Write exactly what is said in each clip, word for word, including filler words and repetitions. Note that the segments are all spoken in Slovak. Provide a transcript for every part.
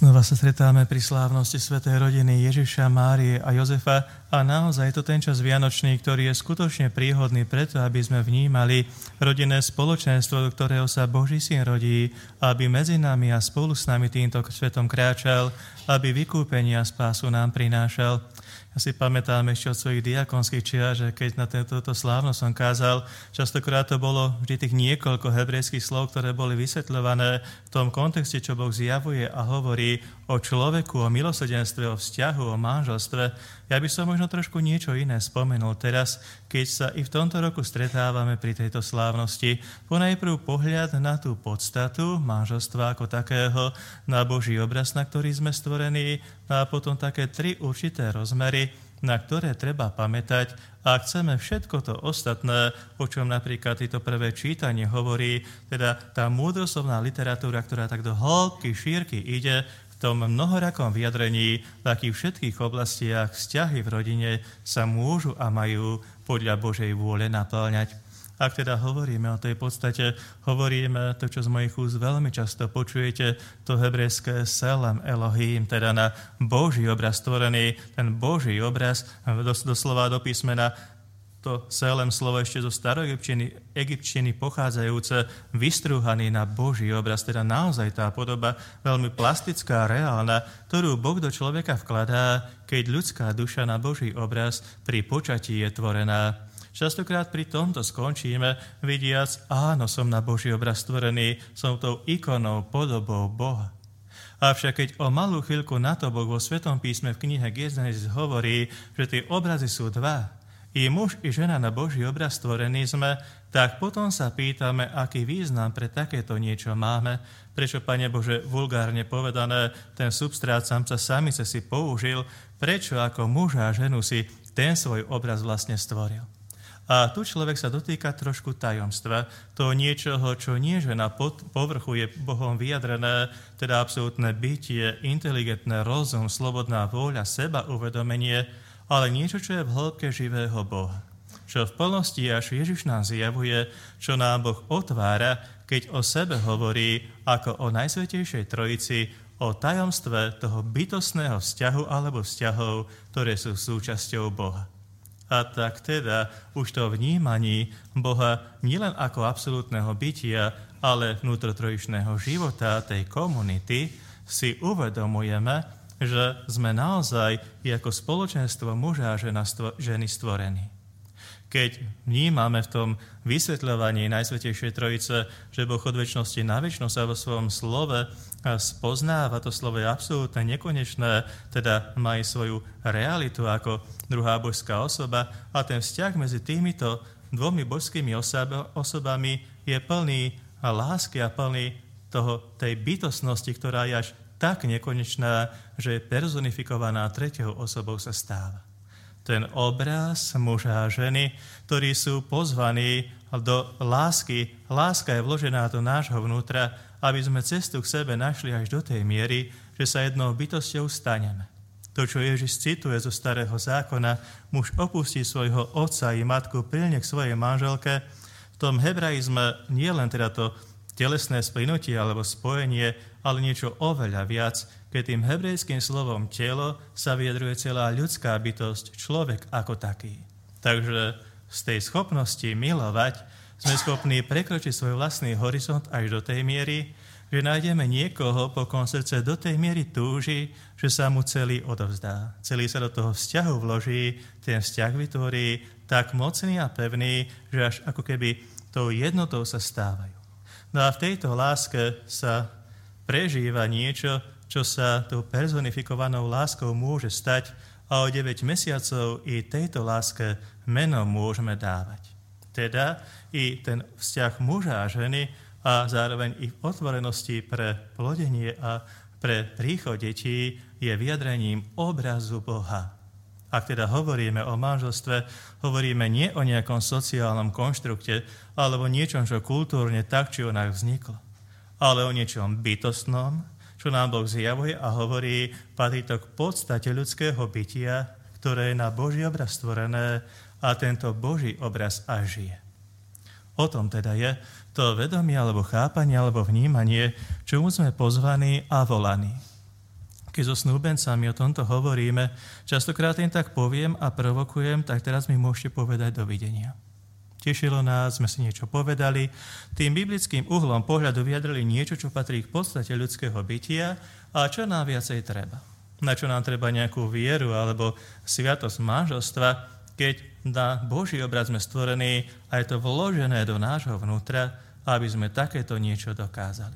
Znova sa stretáme pri slávnosti svätej rodiny Ježiša, Márie a Jozefa a naozaj je to ten čas vianočný, ktorý je skutočne príhodný preto, aby sme vnímali rodinné spoločenstvo, do ktorého sa Boží syn rodí, aby medzi nami a spolu s nami týmto svetom kráčal, aby vykúpenie a spásu nám prinášal. Ja si pamätám ešte od svojich diakonských čias, že keď na túto slávnosť som kázal, častokrát to bolo vždy tých niekoľko hebrejských slov, ktoré boli vysvetľované v tom kontexte, čo Boh zjavuje a hovorí o človeku, o milosrdenstve, o vzťahu, o manželstve. Ja by som možno trošku niečo iné spomenul teraz, keď sa i v tomto roku stretávame pri tejto slávnosti. Ponajprv pohľad na tú podstatu manželstva ako takého, na Boží obraz, na ktorý sme stvorení, a potom také tri určité rozmery, na ktoré treba pamätať, a chceme všetko to ostatné, o čom napríklad toto prvé čítanie hovorí, teda tá múdroslovná literatúra, ktorá tak do hĺbky, šírky ide, v tom mnohorakom vyjadrení, v akých všetkých oblastiach vzťahy v rodine sa môžu a majú podľa Božej vôle naplňať. Ak teda hovoríme o tej podstate, hovoríme to, čo z mojich úst veľmi často počujete, to hebrejské Selem Elohim, teda na Boží obraz stvorený, ten Boží obraz, doslova do písmena, to Selem slovo ešte zo staroegyptiny egyptčiny pochádzajúce, vystrúhaný na Boží obraz, teda naozaj tá podoba veľmi plastická, reálna, ktorú Boh do človeka vkladá, keď ľudská duša na Boží obraz pri počatí je tvorená. Častokrát pri tomto skončíme, vidiac, áno, som na Boží obraz stvorený, som tou ikonou, podobou Boha. Avšak keď o malú chvíľku na to Boh vo Svetom písme v knihe Genesis hovorí, že tie obrazy sú dva, i muž, i žena na Boží obraz stvorení sme, tak potom sa pýtame, aký význam pre takéto niečo máme, prečo, Pane Bože, vulgárne povedané, ten substrát samca samice si použil, prečo ako muža a ženu si ten svoj obraz vlastne stvoril. A tu človek sa dotýka trošku tajomstva, toho niečoho, čo nie, že na povrchu je Bohom vyjadrené, teda absolútne bytie, inteligentné rozum, slobodná vôľa, seba uvedomenie, ale niečo, čo je v hĺbke živého Boha. Čo v plnosti až Ježiš nám zjavuje, čo nám Boh otvára, keď o sebe hovorí ako o Najsvätejšej Trojici, o tajomstve toho bytostného vzťahu alebo vzťahov, ktoré sú súčasťou Boha. A tak teda už to vnímaní Boha nielen ako absolútneho bytia, ale vnútrotrojičného života tej komunity si uvedomujeme, že sme naozaj ako spoločenstvo muža a žena, ženy stvorení. Keď vnímame v tom vysvetľovaní Najsvätejšej Trojice, že Boh od večnosti na večnosť sa vo svojom slove spoznáva, to slovo je absolútne nekonečné, teda má aj svoju realitu ako druhá božská osoba a ten vzťah medzi týmito dvomi božskými osobami je plný lásky a plný toho, tej bytostnosti, ktorá je až tak nekonečná, že je personifikovaná tretiou osobou sa stáva. Ten obraz muža a ženy, ktorí sú pozvaní do lásky. Láska je vložená do nášho vnútra, aby sme cestu k sebe našli až do tej miery, že sa jednou bytosťou staneme. To, čo Ježiš cituje zo Starého zákona, muž opustí svojho otca i matku, prilne k svojej manželke, v tom hebraizme nie len teda to telesné splynutie alebo spojenie, ale niečo oveľa viac, keď tým hebrejským slovom telo sa vyjadruje celá ľudská bytosť, človek ako taký. Takže z tej schopnosti milovať sme schopní prekročiť svoj vlastný horizont až do tej miery, že nájdeme niekoho, po kom srdce do tej miery túži, že sa mu celý odovzdá. Celý sa do toho vzťahu vloží, ten vzťah vytvorí tak mocný a pevný, že až ako keby tou jednotou sa stávajú. No a v tejto láske sa prežíva niečo, čo sa tou personifikovanou láskou môže stať a o deväť mesiacov i tejto láske meno môžeme dávať. Teda i ten vzťah muža a ženy a zároveň ich otvorenosti pre plodenie a pre príchod detí je vyjadrením obrazu Boha. Ak teda hovoríme o manželstve, hovoríme nie o nejakom sociálnom konštrukte alebo niečom, čo kultúrne tak či onak vzniklo, ale o niečom bytostnom, čo nám Boh zjavuje a hovorí, patrí to k podstate ľudského bytia, ktoré je na Boží obraz stvorené a tento Boží obraz až žije. O tom teda je to vedomie alebo chápanie alebo vnímanie, čomu sme pozvaní a volaní. Keď so snúbencami o tomto hovoríme, častokrát im tak poviem a provokujem, tak teraz mi môžete povedať dovidenia. Tešilo nás, sme si niečo povedali, tým biblickým uhlom pohľadu vyjadrili niečo, čo patrí k podstate ľudského bytia a čo nám viacej treba. Na čo nám treba nejakú vieru alebo sviatosť manželstva, keď na Boží obraz sme stvorení a je to vložené do nášho vnútra, aby sme takéto niečo dokázali.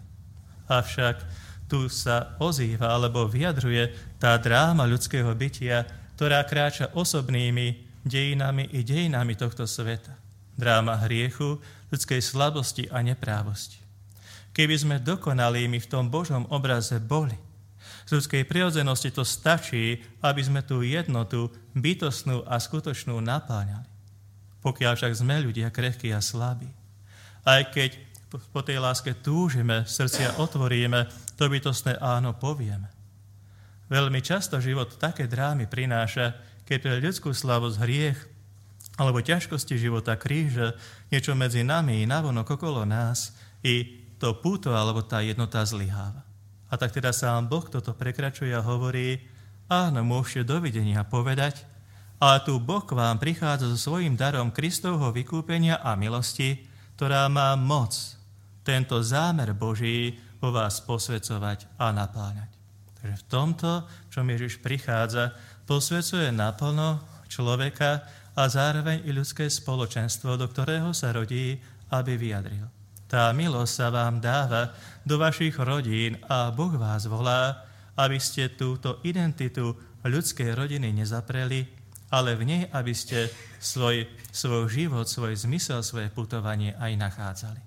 Avšak tu sa ozýva alebo vyjadruje tá dráma ľudského bytia, ktorá kráča osobnými dejinami i dejinami tohto sveta. Dráma hriechu, ľudskej slabosti a neprávosti. Keby sme dokonalými v tom Božom obraze boli, z ľudskej prirodzenosti to stačí, aby sme tú jednotu bytostnú a skutočnú napáňali. Pokiaľ však sme ľudia krehkí a slabí, aj keď po tej láske túžime, srdcia otvoríme, to bytostné áno povieme. Veľmi často život také drámy prináša, keď pre ľudskú slabosť hriech alebo ťažkosti života kríže niečo medzi nami i navonok okolo nás i to púto alebo tá jednota zlyháva. A tak teda sám Boh toto prekračuje a hovorí, áno, môžete dovidenia povedať, ale tu Boh k vám prichádza so svojím darom Kristovho vykúpenia a milosti, ktorá má moc tento zámer Boží vo vás posvedzovať a napáľať. Takže v tomto, čo Ježiš prichádza, posvedzuje naplno človeka a zároveň i ľudské spoločenstvo, do ktorého sa rodí, aby vyjadril. Tá milosť sa vám dáva do vašich rodín a Boh vás volá, aby ste túto identitu ľudskej rodiny nezapreli, ale v nej, aby ste svoj, svoj život, svoj zmysel, svoje putovanie aj nachádzali.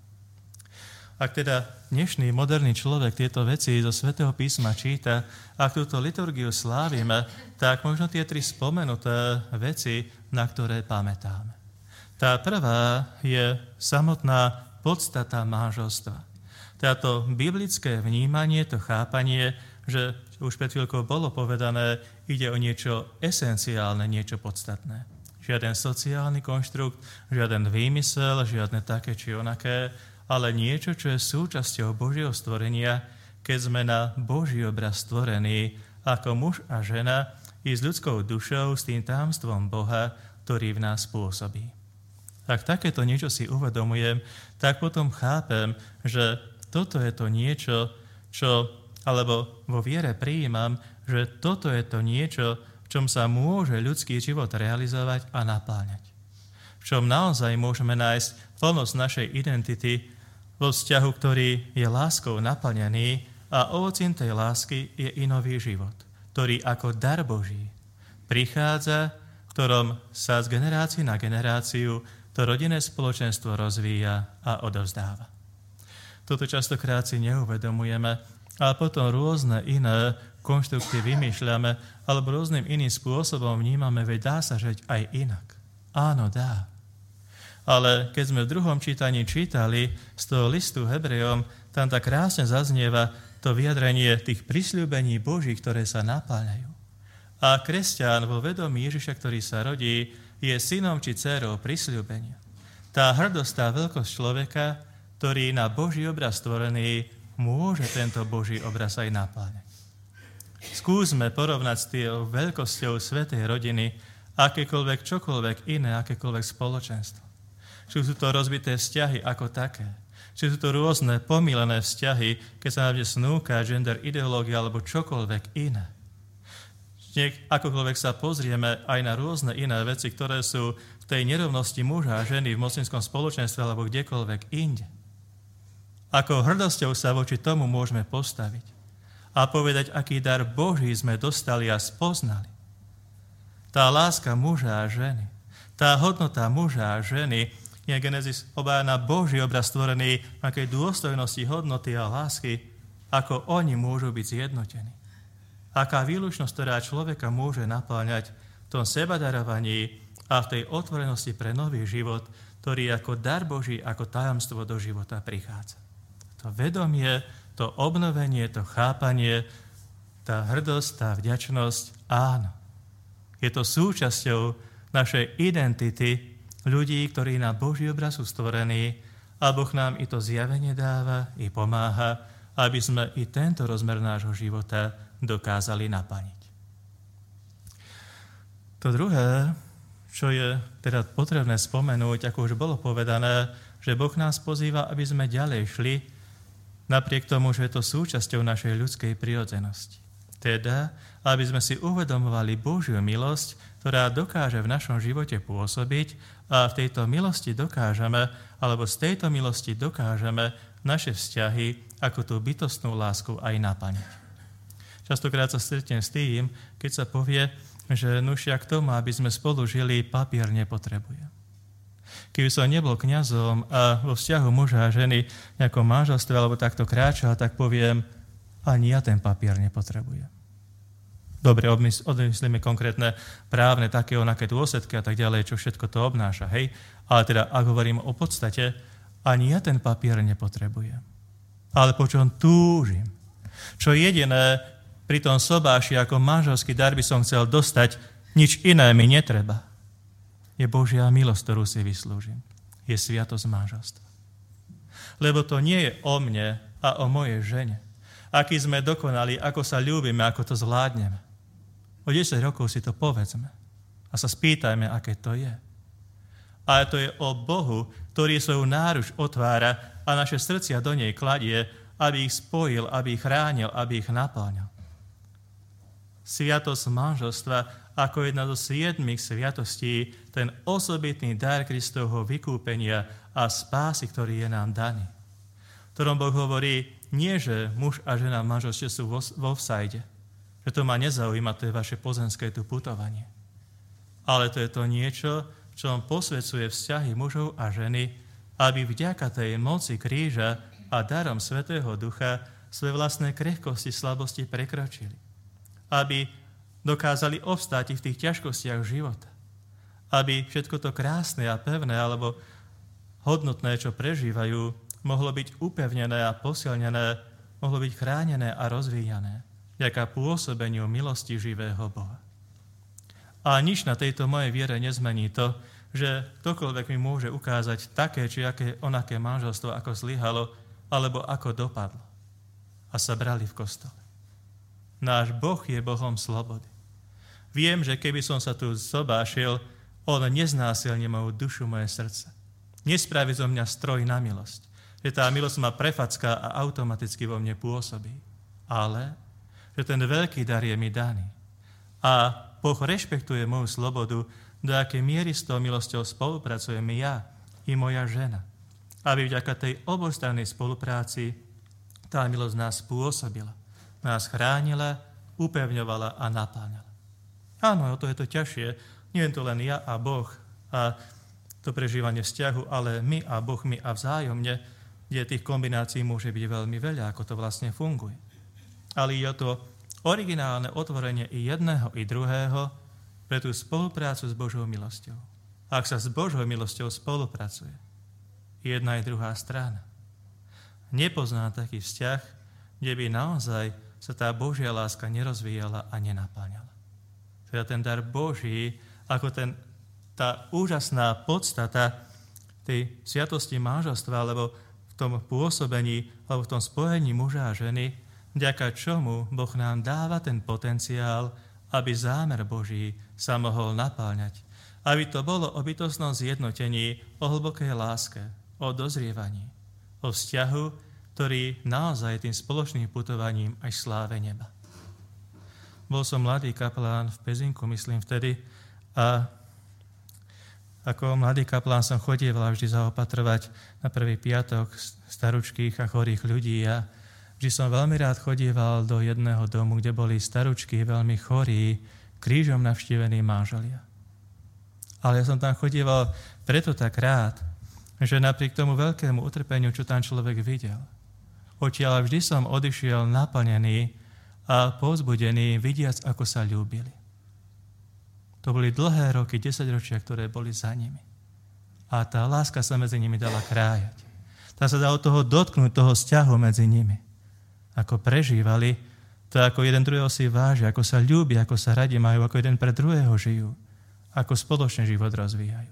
Ak teda dnešný moderný človek tieto veci zo Svätého písma číta, ak túto liturgiu slávime, tak možno tie tri spomenuté veci, na ktoré pamätáme. Tá prvá je samotná podstata manželstva. Táto biblické vnímanie, to chápanie, že už pred chvíľkou bolo povedané, ide o niečo esenciálne, niečo podstatné. Žiaden sociálny konštrukt, žiaden výmysel, žiadne také či onaké, ale niečo, čo je súčasťou Božieho stvorenia, keď sme na Boží obraz stvorení ako muž a žena i s ľudskou dušou, s tým tajomstvom Boha, ktorý v nás pôsobí. Ak takéto niečo si uvedomujem, tak potom chápem, že toto je to niečo, čo, alebo vo viere prijímam, že toto je to niečo, v čom sa môže ľudský život realizovať a napáňať. V čom naozaj môžeme nájsť plnosť našej identity vo vzťahu, ktorý je láskou naplnený a ovocím tej lásky je i nový život, ktorý ako dar Boží prichádza, v ktorom sa z generácie na generáciu to rodinné spoločenstvo rozvíja a odovzdáva. Toto častokrát si neuvedomujeme, ale potom rôzne iné konštrukty vymýšľame alebo rôznym iným spôsobom vnímame, veď dá sa žiť aj inak. Áno, dá. Ale keď sme v druhom čítaní čítali z toho listu Hebrejom, tam tak krásne zaznieva to vyjadrenie tých prisľúbení Boží, ktoré sa napáľajú. A kresťan vo vedomí Ježiša, ktorý sa rodí, je synom či dcérou prisľúbenia. Tá hrdosť, tá veľkosť človeka, ktorý na Boží obraz stvorený, môže tento Boží obraz aj napáľať. Skúsme porovnať s tým veľkosťou svätej rodiny akékoľvek, čokoľvek iné, akékoľvek spoločenstvo. Či sú to rozbité vzťahy ako také, či sú to rôzne pomílené vzťahy, keď sa nám snúka gender ideológia alebo čokoľvek iné. Akokoľvek sa pozrieme aj na rôzne iné veci, ktoré sú v tej nerovnosti muža a ženy v moslimskom spoločenstve alebo kdekoľvek inde. Ako hrdosťou sa voči tomu môžeme postaviť a povedať, aký dar Boží sme dostali a spoznali. Tá láska muža a ženy, tá hodnota muža a ženy je Genesis obája na Boží obraz stvorený, akej dôstojnosti, hodnoty a lásky, ako oni môžu byť zjednotení. Aká výlučnosť, ktorá človeka môže napáľať v tom sebadarovaní a v tej otvorenosti pre nový život, ktorý ako dar Boží, ako tajomstvo do života prichádza. To vedomie, to obnovenie, to chápanie, tá hrdosť, tá vďačnosť, áno. Je to súčasťou našej identity ľudí, ktorí na Boží obraz sú stvorení a Boh nám i to zjavenie dáva, i pomáha, aby sme i tento rozmer nášho života dokázali naplniť. To druhé, čo je teda potrebné spomenúť, ako už bolo povedané, že Boh nás pozýva, aby sme ďalej šli, napriek tomu, že je to súčasťou našej ľudskej prirodzenosti. Teda, aby sme si uvedomovali Božiu milosť, ktorá dokáže v našom živote pôsobiť a v tejto milosti dokážeme, alebo z tejto milosti dokážeme naše vzťahy ako tú bytostnú lásku aj naplniť. Častokrát sa stretnem s tým, keď sa povie, že nušia k tomu, aby sme spolu žili, papier nepotrebuje. Keby som nebol kňazom a vo vzťahu muža a ženy v nejakom manželstve alebo takto kráčal, tak poviem, ani ja ten papier nepotrebujem. Dobre, odmyslíme konkrétne právne také onaké dôsledky a tak ďalej, čo všetko to obnáša, hej? Ale teda, ak hovorím o podstate, ani ja ten papier nepotrebujem. Ale po čom túžim? Čo jediné pri tom sobáši ako manželský dar by som chcel dostať, nič iné mi netreba. Je Božia milosť, ktorú si vyslúžim. Je sviatosť manželstva. Lebo to nie je o mne a o mojej žene. Aký sme dokonali, ako sa ľúbime, ako to zvládneme. O desať rokov si to povedzme a sa spýtajme, aké to je. Ale to je o Bohu, ktorý svoju náruč otvára a naše srdcia do nej kladie, aby ich spojil, aby ich chránil, aby ich naplňal. Sviatosť manželstva ako jedna zo siedmých sviatostí, ten osobitný dar Kristovho vykúpenia a spásy, ktorý je nám daný. V ktorom Boh hovorí, nie, že muž a žena v manželstve sú vo, vo vsajde, že to ma nezaujíma, to je vaše pozemské tu putovanie. Ale to je to niečo, čo on posvedzuje vzťahy mužov a ženy, aby vďaka tej moci kríža a darom Svätého Ducha svoje vlastné krehkosti, slabosti prekročili. Aby dokázali obstáť v tých ťažkostiach života. Aby všetko to krásne a pevné alebo hodnotné, čo prežívajú, mohlo byť upevnené a posilnené, mohlo byť chránené a rozvíjané, vďaka pôsobeniu milosti živého Boha. A nič na tejto mojej viere nezmení to, že ktokoľvek mi môže ukázať také, či aké, onaké manželstvo, ako zlyhalo, alebo ako dopadlo. A sa brali v kostole. Náš Boh je Bohom slobody. Viem, že keby som sa tu zobášil, on neznásilní moju dušu, moje srdce. Nespraví zo mňa stroj na milosť. Že tá milosť ma prefacká a automaticky vo mne pôsobí. Ale, že ten veľký dar je mi daný. A Boh rešpektuje moju slobodu, do akej miery s tou milosťou spolupracujem ja i moja žena. Aby vďaka tej obojstrannej spolupráci tá milosť nás pôsobila. Nás chránila, upevňovala a napáňala. Áno, o to je to ťažšie. Nie je to len ja a Boh a to prežívanie vzťahu, ale my a Boh, my a vzájomne, kde tých kombinácií môže byť veľmi veľa, ako to vlastne funguje. Ale je to originálne otvorenie i jedného, i druhého pre tú spoluprácu s Božou milosťou. Ak sa s Božou milosťou spolupracuje, jedna i druhá strana nepozná taký vzťah, kde by naozaj sa tá Božia láska nerozvíjala a nenapáňala. Teda ten dar Boží, ako ten, tá úžasná podstata tej sviatosti manželstva, alebo v tom pôsobení, alebo v tom spojení muža a ženy, vďaka čomu Boh nám dáva ten potenciál, aby zámer Boží sa mohol napáňať. Aby to bolo o bytostnom zjednotení, o hlbokej láske, o dozrievaní, o vzťahu, ktorý naozaj tým spoločným putovaním až sláve neba. Bol som mladý kaplán v Pezinku, myslím vtedy, a ako mladý kaplán som chodieval vždy zaopatrovať na prvý piatok staručkých a chorých ľudí a vždy som veľmi rád chodieval do jedného domu, kde boli staručky veľmi chorí, krížom navštívení manželia. Ale ja som tam chodieval preto tak rád, že napriek tomu veľkému utrpeniu, čo tam človek videl, odtiaľ vždy som odišiel naplnený a povzbudený, vidiac, ako sa ľúbili. To boli dlhé roky, desaťročia, ktoré boli za nimi. A tá láska sa medzi nimi dala krájať. Tá sa dala toho dotknúť, toho vzťahu medzi nimi. Ako prežívali, to ako jeden druhého si váži, ako sa ľúbia, ako sa radi majú, ako jeden pre druhého žijú, ako spoločne život rozvíjajú.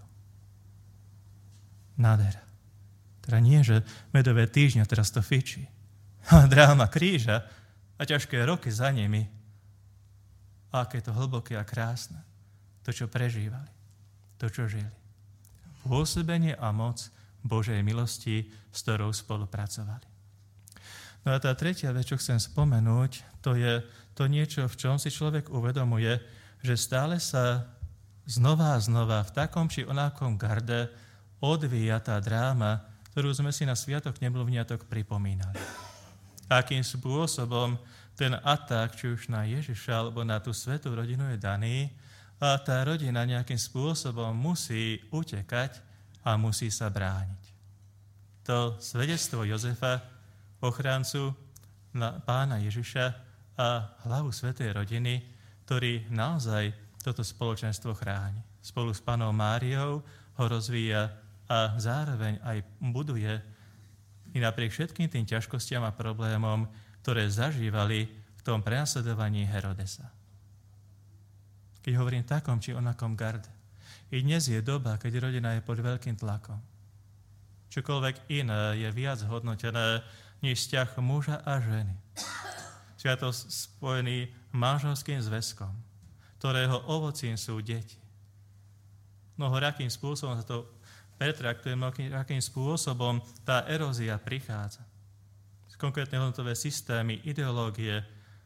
Nádhera. Teda nie, že medové týždňa teraz to fičí. dráma kríža a ťažké roky za nimi. A aké to hlboké a krásne. To, čo prežívali. To, čo žili. Pôsobenie a moc Božej milosti, s ktorou spolupracovali. No a tá tretia vec, čo chcem spomenúť, to je to niečo, v čom si človek uvedomuje, že stále sa znova a znova v takom či onakom garde odvíja tá dráma, ktorú sme si na Sviatok Nemluvniatok pripomínali. Akým spôsobom ten atak, či už na Ježiša alebo na tú svätú rodinu je daný a tá rodina nejakým spôsobom musí utekať a musí sa brániť. To svedectvo Jozefa, ochráncu na pána Ježiša a hlavu svätej rodiny, ktorý naozaj toto spoločenstvo chráni. Spolu s panou Máriou ho rozvíja a zároveň aj buduje i napriek všetkým tým ťažkostiam a problémom, ktoré zažívali v tom prenasledovaní Herodesa. Keď hovorím takom či onakom garde. I dnes je doba, keď rodina je pod veľkým tlakom. Čokoľvek iné je viac hodnotené než vzťah muža a ženy. Sviatok spojený manželským zväzkom, ktorého ovocím sú deti. Mnohorakým spôsobom sa to pretraktuje, akým spôsobom tá erózia prichádza. Konkrétne hodnotové systémy, ideológie,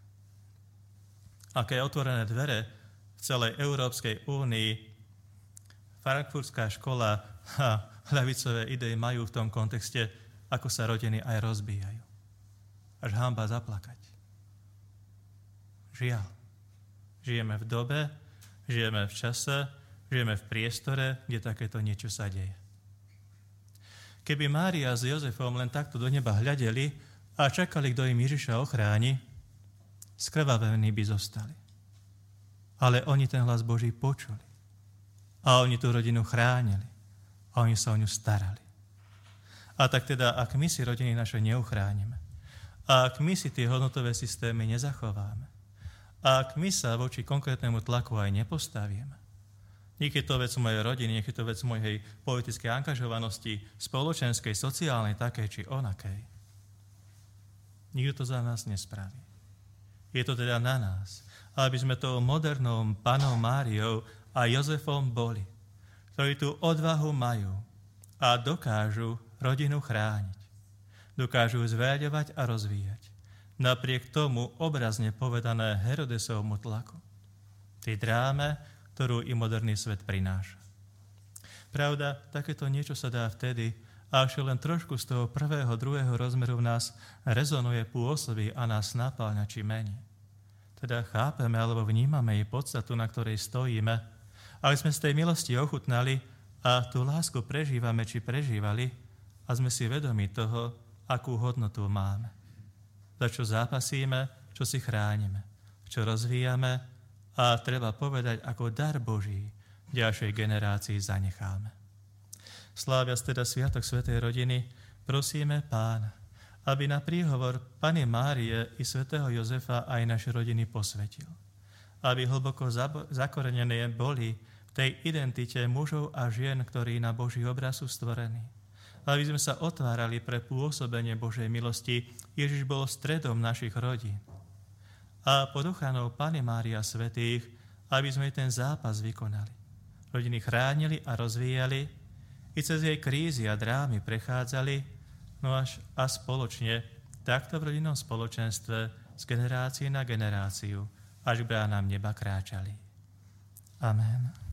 aké otvorené dvere v celej Európskej únii, Frankfurtská škola a ľavicové idei majú v tom kontexte, ako sa rodiny aj rozbíjajú. Až hanba zaplakať. Žiaľ. Žijeme v dobe, žijeme v čase, žijeme v priestore, kde takéto niečo sa deje. Keby Mária s Jozefom len takto do neba hľadeli a čakali, kto im Ježiša ochráni, skrvavení by zostali. Ale oni ten hlas Boží počuli. A oni tú rodinu chránili. A oni sa o ňu starali. A tak teda, ak my si rodiny naše neuchránime, a ak my si tie hodnotové systémy nezachováme, a ak my sa voči konkrétnemu tlaku aj nepostavíme, niekedy to vec mojej rodiny, niekedy to vec mojej politickej angažovanosti, spoločenskej, sociálnej, takej či onakej, nikto to za nás nespraví. Je to teda na nás, aby sme tou modernou panou Máriou a Jozefom boli, ktorí tú odvahu majú a dokážu rodinu chrániť. Dokážu zveľaďovať a rozvíjať. Napriek tomu obrazne povedané Herodesovmu tlaku. Tej dráme, ktorú i moderný svet prináša. Pravda, takéto niečo sa dá vtedy, až len trošku z toho prvého, druhého rozmeru v nás rezonuje, pôsobí a nás napáľňa či mení. Teda chápeme alebo vnímame jej podstatu, na ktorej stojíme, ale sme z tej milosti ochutnali a tú lásku prežívame či prežívali a sme si vedomi toho, akú hodnotu máme. Za čo zápasíme, čo si chránime, čo rozvíjame a treba povedať, ako dar Boží ďalšej generácii zanecháme. Sláviac teda Sviatok svätej rodiny, prosíme Pána, aby na príhovor Panny Márie i svätého Jozefa aj naše rodiny posvetil. Aby hlboko zakorenené boli v tej identite mužov a žien, ktorí na Boží obraz sú stvorení. Aby sme sa otvárali pre pôsobenie Božej milosti, Ježiš bol stredom našich rodín. A pod ochranou Panny Márie a svätých, aby sme ten zápas vykonali. Rodiny chránili a rozvíjali, i cez jej krízy a drámy prechádzali, no až a spoločne, takto v rodinnom spoločenstve z generácie na generáciu, až k bránám neba kráčali. Amen.